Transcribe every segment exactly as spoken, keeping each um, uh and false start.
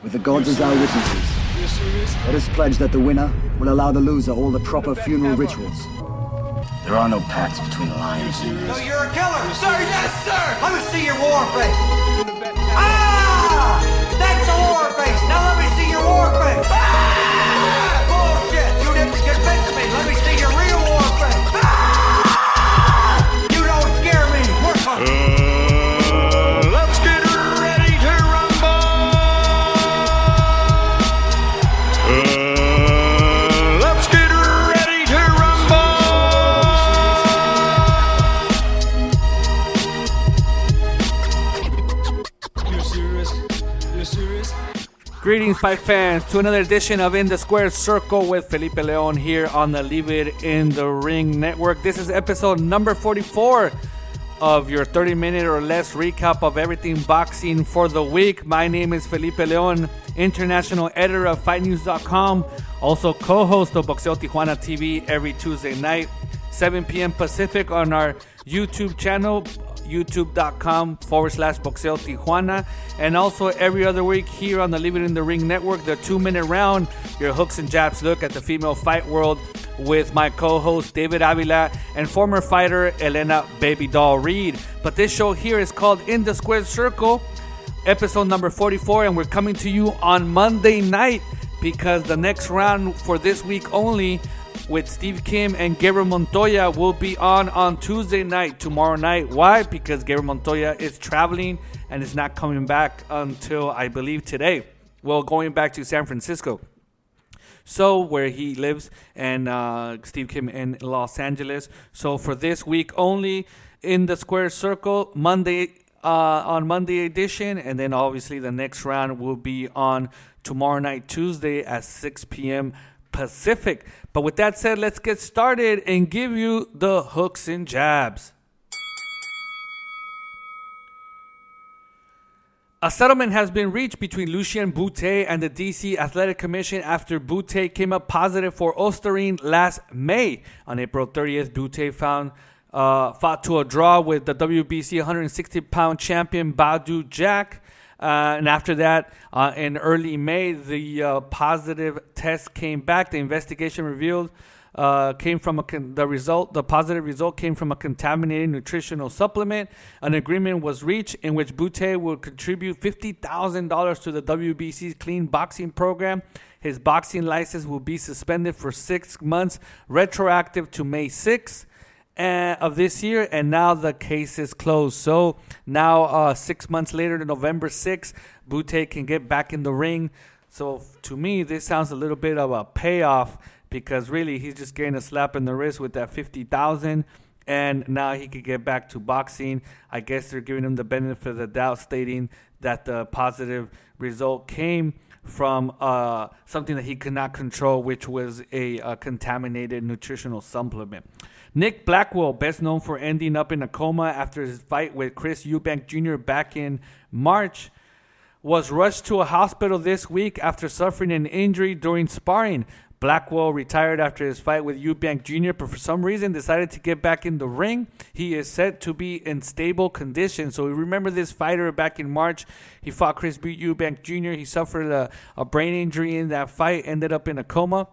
With the gods as our witnesses, let us pledge that the winner will allow the loser all the proper funeral rituals. There are no pacts between the lions. So you're a killer, sir? Yes, sir! Let me see your war face. Ah! That's a war face! Now let me see your war face! Ah! Bullshit! You didn't convince me! Let me see your real war face! Ah! You don't scare me! We're fucking... Uh, let's get ready to rumble! Uh, let's get ready to rumble! You serious? You serious? Greetings, fight fans, to another edition of In the Square Circle with Felipe Leon here on the Leave It in the Ring Network. This is episode number forty-four of your thirty minute or less recap of everything boxing for the week. My name is Felipe Leon, international editor of fight news dot com, also co-host of Boxeo Tijuana T V every Tuesday night, seven p.m. Pacific on our YouTube channel, youtube.com forward slash Boxeo Tijuana, and also every other week here on the Leave It in the Ring Network, the two-minute round, your hooks and jabs look at the female fight world with my co-host David Avila and former fighter Elena Baby Doll Reed. But this show here is called In the Square Circle, episode number forty-four, and we're coming to you on Monday night because the next round for this week only with Steve Kim and Gabriel Montoya will be on on Tuesday night, tomorrow night. Why? Because Gabriel Montoya is traveling and is not coming back until, I believe, today. Well, going back to San Francisco. So, where he lives, and uh, Steve Kim in Los Angeles. So, for this week only, In the Square Circle, Monday, uh, on Monday edition, and then obviously the next round will be on tomorrow night, Tuesday at six p.m. Pacific. But with that said, let's get started and give you the hooks and jabs. A settlement has been reached between Lucien Boutte and the D C Athletic Commission after Boutte came up positive for Osterine last May. On April thirtieth, Boutte found uh, fought to a draw with the W B C one sixty pound champion Badou Jack. Uh, and after that, uh, in early May, the uh, positive test came back. The investigation revealed uh, came from a con- the result. The positive result came from a contaminated nutritional supplement. An agreement was reached in which Boutte would contribute fifty thousand dollars to the W B C's clean boxing program. His boxing license will be suspended for six months, retroactive to May sixth. Uh, of this year, and now the case is closed. So now, uh, six months later, November sixth, Boutte can get back in the ring. So to me, this sounds a little bit of a payoff because really he's just getting a slap in the wrist with that fifty thousand, and now he could get back to boxing. I guess they're giving him the benefit of the doubt, stating that the positive result came from uh, something that he could not control, which was a, a contaminated nutritional supplement. Nick Blackwell, best known for ending up in a coma after his fight with Chris Eubank Junior back in March, was rushed to a hospital this week after suffering an injury during sparring. Blackwell retired after his fight with Eubank Junior, but for some reason decided to get back in the ring. He is said to be in stable condition. So remember this fighter back in March. He fought Chris Eubank Junior He suffered a, a brain injury in that fight, ended up in a coma.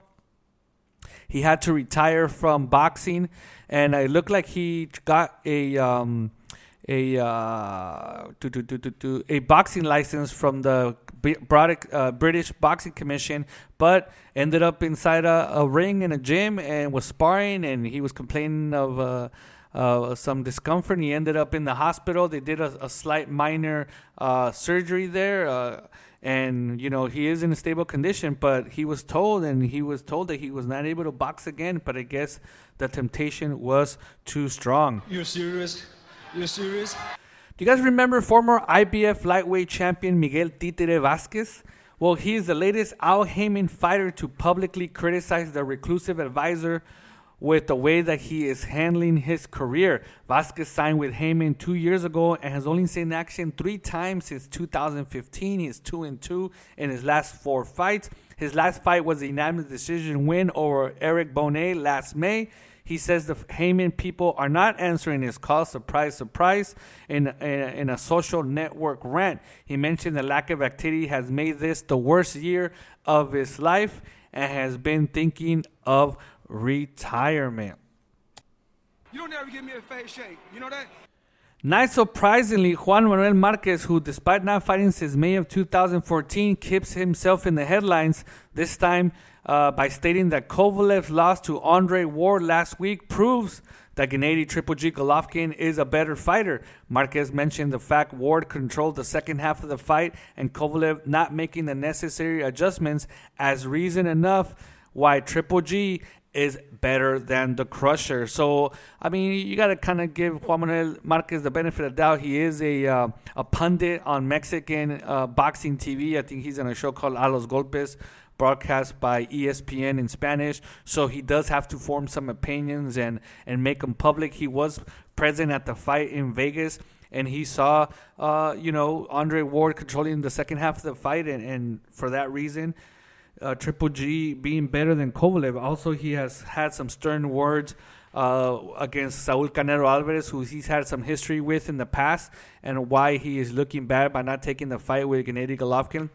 He had to retire from boxing, and it looked like he got a um, a uh, do, do, do, do, do, a boxing license from the uh, British Boxing Commission, but ended up inside a, a ring in a gym and was sparring, and he was complaining of uh, uh, some discomfort. And he ended up in the hospital. They did a, a slight minor uh, surgery there. Uh, And, you know, he is in a stable condition, but he was told, and he was told that he was not able to box again, but I guess the temptation was too strong. You serious? You serious? Do you guys remember former I B F lightweight champion Miguel Títere Vázquez? Well, he is the latest Al Haymon fighter to publicly criticize the reclusive advisor with the way that he is handling his career. Vázquez signed with Haymon two years ago and has only seen action three times since two thousand fifteen. He is two and two in his last four fights. His last fight was a unanimous decision win over Eric Bonet last May. He says the Heyman people are not answering his call. Surprise, surprise. In, in, in a social network rant, he mentioned the lack of activity has made this the worst year of his life and has been thinking of retirement. You don't ever give me a face shake. You know that? Not surprisingly, Juan Manuel Marquez, who despite not fighting since May of two thousand fourteen, keeps himself in the headlines, this time uh, by stating that Kovalev's loss to Andre Ward last week proves that Gennady Triple G Golovkin is a better fighter. Marquez mentioned the fact Ward controlled the second half of the fight and Kovalev not making the necessary adjustments as reason enough why Triple G is better than the Crusher. So, I mean, you got to kind of give Juan Manuel Marquez the benefit of the doubt. He is a uh, a pundit on Mexican uh, boxing T V. I think he's on a show called A Los Golpes, broadcast by E S P N in Spanish. So he does have to form some opinions and, and make them public. He was present at the fight in Vegas, and he saw, uh, you know, Andre Ward controlling the second half of the fight, and, and for that reason, Uh, Triple G being better than Kovalev. Also, he has had some stern words uh, against Saul Canelo Alvarez, who he's had some history with in the past, and why he is looking bad by not taking the fight with Gennady Golovkin.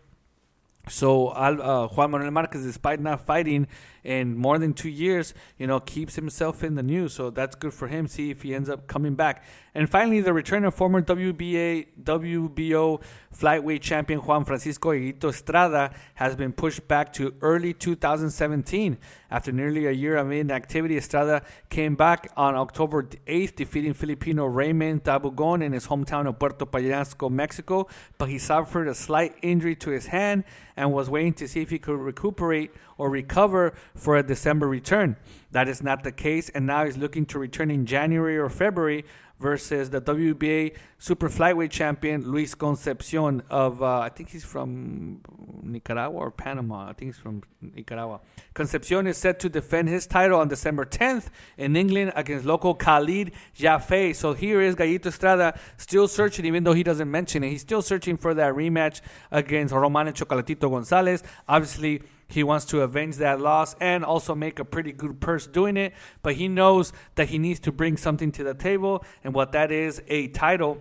So uh, Juan Manuel Marquez, despite not fighting in more than two years, you know, keeps himself in the news. So that's good for him. See if he ends up coming back. And finally, the return of former W B A, W B O flyweight champion Juan Francisco Higuito Estrada has been pushed back to early two thousand seventeen. After nearly a year of inactivity, Estrada came back on October eighth, defeating Filipino Raymond Tabugon in his hometown of Puerto Peñasco, Mexico. But he suffered a slight injury to his hand and was waiting to see if he could recuperate or recover for a December return. That is not the case, and now he's looking to return in January or February versus the W B A super flyweight champion Luis Concepcion of, uh, I think he's from Nicaragua or Panama. I think he's from Nicaragua. Concepcion is set to defend his title on December tenth in England against local Khalid Jaffe. So here is Gallito Estrada still searching, even though he doesn't mention it. He's still searching for that rematch against Román Chocolatito González. Obviously, he wants to avenge that loss and also make a pretty good purse doing it. But he knows that he needs to bring something to the table, and what that is, a title.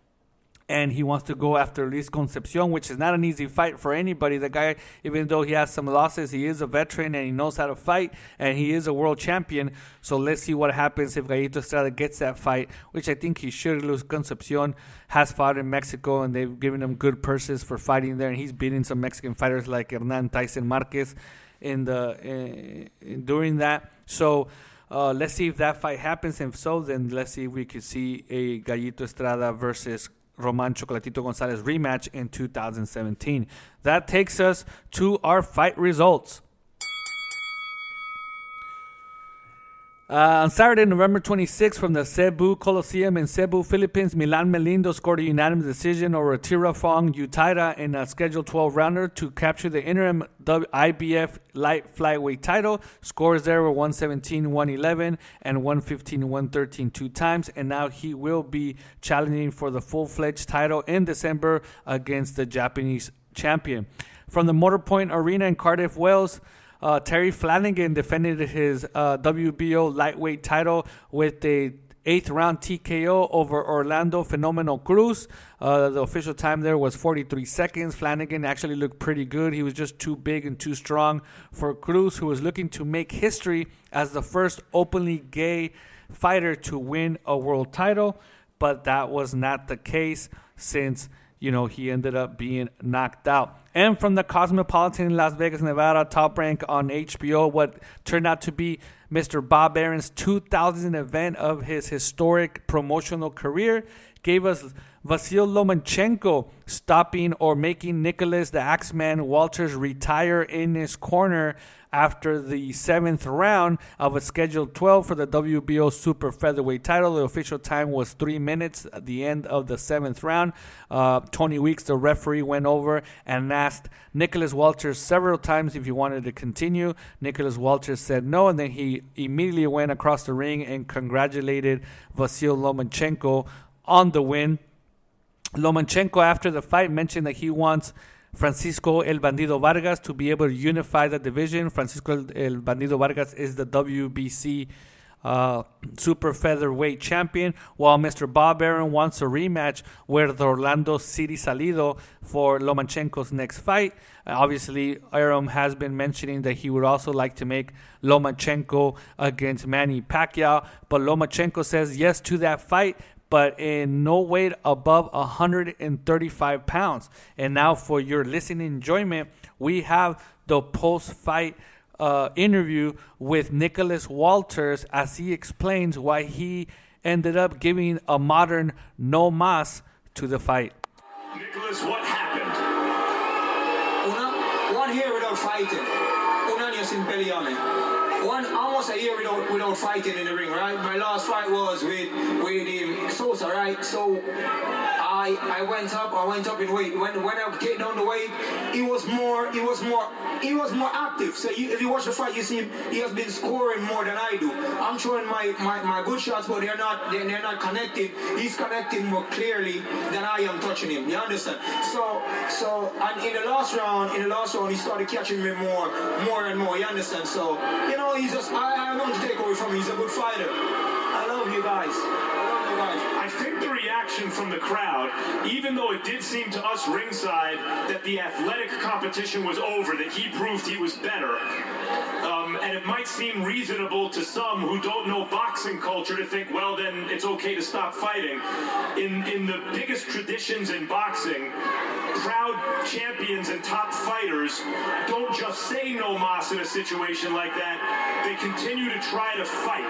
And he wants to go after Luis Concepcion, which is not an easy fight for anybody. The guy, even though he has some losses, he is a veteran and he knows how to fight, and he is a world champion. So let's see what happens if Gallito Estrada gets that fight, which I think he should. Luis Concepcion has fought in Mexico, and they've given him good purses for fighting there, and he's beating some Mexican fighters like Hernan Tyson Marquez in the in, in, during that. So uh, let's see if that fight happens. If so, then let's see if we could see a Gallito Estrada versus Román Chocolatito González rematch in two thousand seventeen. That takes us to our fight results. Uh, on Saturday, November twenty-sixth, from the Cebu Coliseum in Cebu, Philippines, Milan Melindo scored a unanimous decision over Tirafong Utaira in a scheduled twelve-rounder to capture the interim I B F light flyweight title. Scores there were one seventeen one eleven and one fifteen one thirteen two times, and now he will be challenging for the full-fledged title in December against the Japanese champion. From the Motorpoint Arena in Cardiff, Wales, Uh, Terry Flanagan defended his uh, W B O lightweight title with a eighth round T K O over Orlando Phenomenal Cruz. Uh, the official time there was forty-three seconds. Flanagan actually looked pretty good. He was just too big and too strong for Cruz, who was looking to make history as the first openly gay fighter to win a world title. But that was not the case, since you know, he ended up being knocked out. And from the Cosmopolitan in Las Vegas, Nevada, Top Rank on H B O, what turned out to be Mister Bob Aaron's two thousandth event of his historic promotional career, gave us Vasyl Lomachenko stopping or making Nicholas the Axeman Walters retire in his corner after the seventh round of a scheduled twelve for the W B O Super Featherweight title. The official time was three minutes at the end of the seventh round. Uh, Tony Weeks, the referee, went over and asked Nicholas Walters several times if he wanted to continue. Nicholas Walters said no, and then he immediately went across the ring and congratulated Vasyl Lomachenko on the win. Lomachenko, after the fight, mentioned that he wants Francisco El Bandido Vargas to be able to unify the division. Francisco El Bandido Vargas is the W B C uh, super featherweight champion, while Mister Bob Arum wants a rematch with Orlando City Salido for Lomachenko's next fight. Uh, obviously, Arum has been mentioning that he would also like to make Lomachenko against Manny Pacquiao, but Lomachenko says yes to that fight, but in no weight above one hundred thirty-five pounds. And now for your listening enjoyment, we have the post-fight uh, interview with Nicholas Walters as he explains why he ended up giving a modern no mas to the fight. Nicholas, what happened? Una, one year without fighting. Un año sin pelearme. One almost a year without without fighting in the ring, right? My last fight was with with him Sosa, right? So I I went up, I went up in weight. When when I get down the weight, he was more he was more he was more active. So you, if you watch the fight, you see him, he has been scoring more than I do. I'm throwing my, my, my good shots, but they're not they're, they're not connected. He's connecting more clearly than I am touching him. You understand? So so and in the last round, in the last round, he started catching me more more and more. You understand? So you know. He's just, I, I don't take away from him. He's a good fighter. I love you guys. I love you guys. I think the reaction from the crowd, even though it did seem to us ringside that the athletic competition was over, that he proved he was better, um, and it might seem reasonable to some who don't know boxing culture to think, well, then it's okay to stop fighting. In, in the biggest traditions in boxing, proud champions and top fighters don't just say no mas in a situation like that. They continue to try to fight.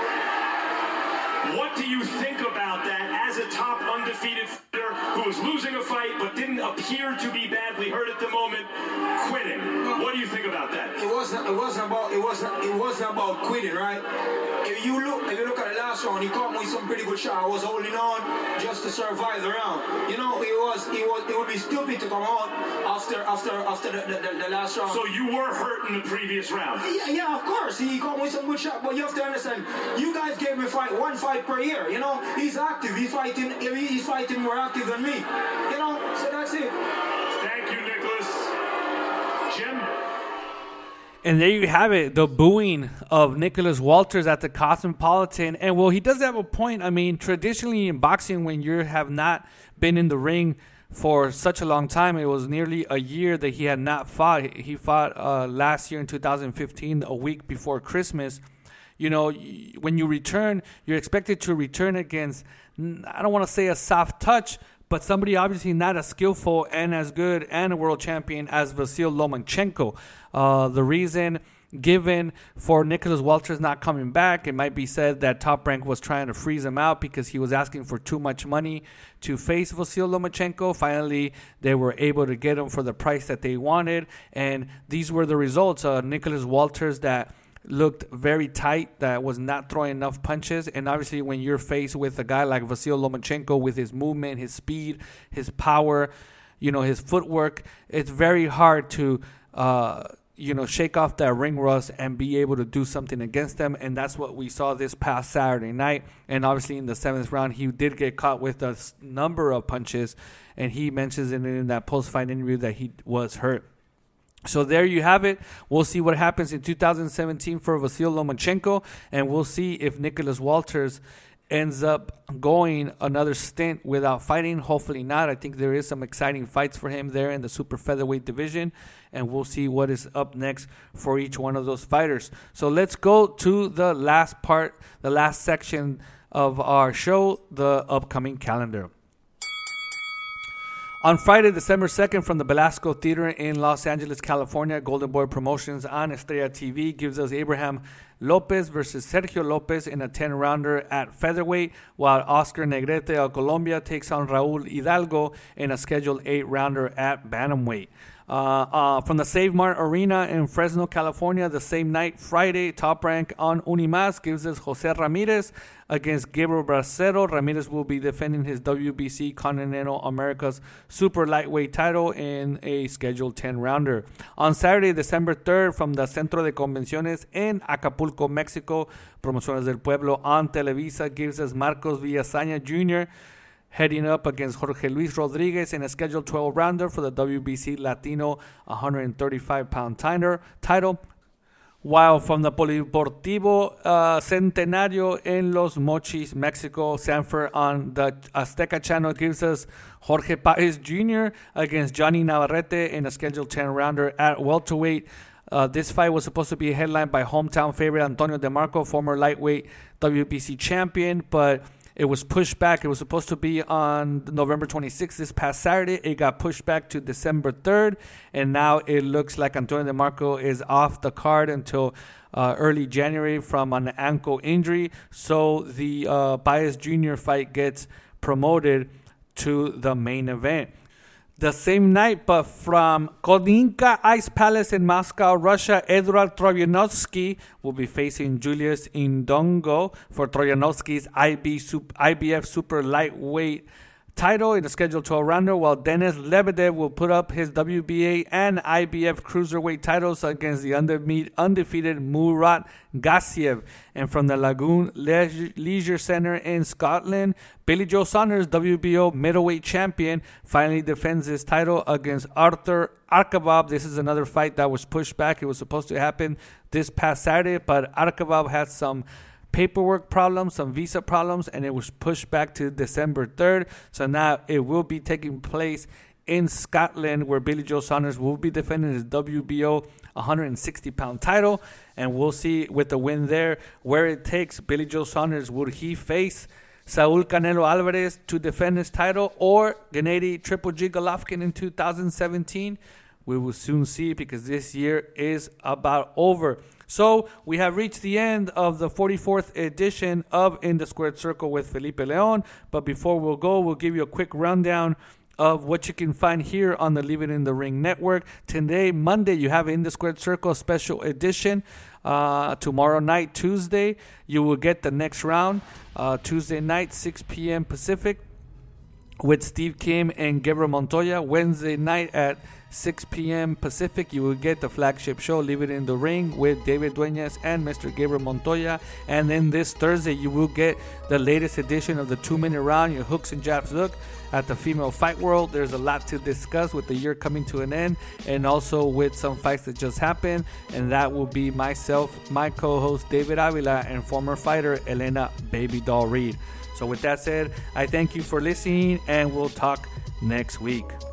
What do you think about that as a top undefeated fighter who was losing a fight but didn't appear to be badly hurt at the moment, quitting? What do you think about that? It wasn't. It wasn't about. It wasn't. It wasn't about quitting, right? If you look, if you look at the last round, he caught me with some pretty good shot. I was holding on just to survive the round. You know, it was. It was. It would be stupid to come out after after after the, the, the, the last round. So you were hurt in the previous round. Yeah, yeah, of course. He caught me with some good shot, but you have to understand. You guys gave me fight one fight per year. You know, he's active. He's fighting. He's fighting more active than me. You know, so that's it. Thank you, Nicholas. Jim? And there you have it, the booing of Nicholas Walters at the Cosmopolitan. And, well, he does have a point. I mean, traditionally in boxing, when you have not been in the ring for such a long time, it was nearly a year that he had not fought. He fought uh, last year in two thousand fifteen, a week before Christmas. You know, when you return, you're expected to return against, I don't want to say a soft touch, but somebody obviously not as skillful and as good and a world champion as Vasyl Lomachenko. Uh, the reason given for Nicholas Walters not coming back, it might be said that Top Rank was trying to freeze him out because he was asking for too much money to face Vasyl Lomachenko. Finally, they were able to get him for the price that they wanted, and these were the results. Uh, Nicholas Walters that looked very tight, that was not throwing enough punches. And obviously when you're faced with a guy like Vasyl Lomachenko with his movement, his speed, his power, you know, his footwork, it's very hard to, uh, you know, shake off that ring rust and be able to do something against them. And that's what we saw this past Saturday night. And obviously in the seventh round, he did get caught with a number of punches. And he mentions in, in that post-fight interview that he was hurt. So there you have it. We'll see what happens in two thousand seventeen for Vasyl Lomachenko, and we'll see if Nicholas Walters ends up going another stint without fighting. Hopefully not. I think there is some exciting fights for him there in the super featherweight division, and we'll see what is up next for each one of those fighters. So let's go to the last part, the last section of our show, the upcoming calendar. On Friday, December second, from the Belasco Theater in Los Angeles, California, Golden Boy Promotions on Estrella T V gives us Abraham Lopez versus Sergio Lopez in a ten-rounder at featherweight, while Oscar Negrete of Colombia takes on Raul Hidalgo in a scheduled eight-rounder at bantamweight. Uh, uh, from the Save Mart Arena in Fresno, California, the same night, Friday, Top Rank on Unimas gives us Jose Ramirez against Gabriel Bracero. Ramirez will be defending his W B C Continental Americas Super Lightweight title in a scheduled ten-rounder. On Saturday, December third, from the Centro de Convenciones in Acapulco, Mexico, Promociones del Pueblo on Televisa gives us Marcos Villasaña Junior heading up against Jorge Luis Rodriguez in a scheduled twelve-rounder for the W B C Latino one thirty-five pound title. While from the Polideportivo uh, Centenario in Los Mochis, Mexico, Sanford on the Azteca channel gives us Jorge Paez Junior against Johnny Navarrete in a scheduled ten-rounder at welterweight. Uh, this fight was supposed to be headlined by hometown favorite Antonio DeMarco, former lightweight W B C champion, but it was pushed back. It was supposed to be on November twenty-sixth, this past Saturday. It got pushed back to December third, and now it looks like Antonio DeMarco is off the card until uh, early January from an ankle injury. So the uh, Paez Junior fight gets promoted to the main event. The same night, but from Kolinka Ice Palace in Moscow, Russia, Eduard Troyanovsky will be facing Julius Indongo for Troyanovsky's I B F Super Lightweight title in the scheduled twelve-rounder, while Denis Lebedev will put up his W B A and I B F Cruiserweight titles against the undefeated Murat Gassiev. And from the Lagoon Leisure Center in Scotland, Billy Joe Saunders, W B O middleweight champion, finally defends his title against Arthur Arkabov. This is another fight that was pushed back. It was supposed to happen this past Saturday, but Arkabov had some paperwork problems, some visa problems, and it was pushed back to December third. So now it will be taking place in Scotland, where Billy Joe Saunders will be defending his W B O one hundred sixty pound title. And we'll see with the win there where it takes Billy Joe Saunders. Would he face Saul Canelo Alvarez to defend his title, or Gennady Triple G Golovkin in two thousand seventeen? We will soon see, because this year is about over. So we have reached the end of the forty-fourth edition of In the Squared Circle with Felipe Leon. But before we'll go, we'll give you a quick rundown of what you can find here on the Leave It in the Ring network. Today, Monday, you have In the Squared Circle special edition. Uh, tomorrow night, Tuesday, you will get the next round. Uh, Tuesday night, six p.m. Pacific, with Steve Kim and Gabriel Montoya. Wednesday night at six p.m. Pacific, you will get the flagship show, Leave It in the Ring, with David Dueñas and Mister Gabriel Montoya. And then this Thursday, you will get the latest edition of the two-minute round, your hooks and jabs look at the female fight world. There's a lot to discuss with the year coming to an end, and also with some fights that just happened. And that will be myself, my co-host David Avila, and former fighter Elena Baby Doll Reed. So with that said, I thank you for listening, and we'll talk next week.